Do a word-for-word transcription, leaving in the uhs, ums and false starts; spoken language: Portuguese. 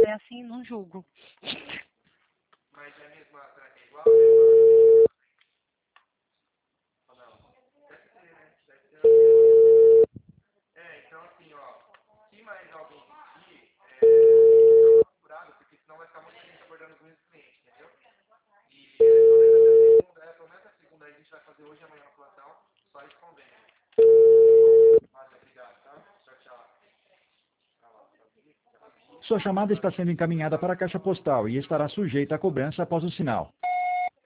é assim, não julgo. Mas é a mesma, é igual? Ou não? Deve ser, né? Deve ser. É, então assim, ó, se mais alguém pedir, é, dá uma procurada, porque senão vai ficar muita gente abordando os mesmos clientes, entendeu? E pelo menos até segunda, é, pelo menos até segunda a gente vai fazer hoje e amanhã no plantão, só esse convênio. Valeu, obrigado, tá? Tchau, tchau. Sua chamada está sendo encaminhada para a caixa postal e estará sujeita à cobrança após o sinal.